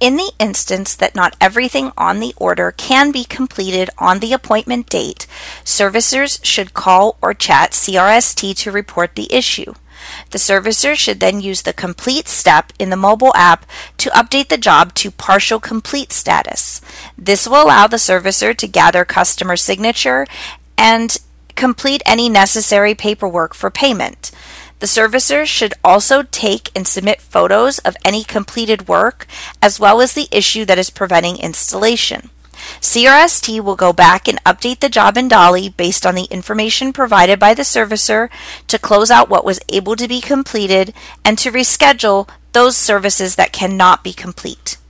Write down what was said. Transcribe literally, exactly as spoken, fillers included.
In the instance that not everything on the order can be completed on the appointment date, servicers should call or chat C R S T to report the issue. The servicer should then use the complete step in the mobile app to update the job to partial complete status. This will allow the servicer to gather customer signature and complete any necessary paperwork for payment. The servicer should also take and submit photos of any completed work as well as the issue that is preventing installation. C R S T will go back and update the job in Dolly based on the information provided by the servicer to close out what was able to be completed and to reschedule those services that cannot be complete.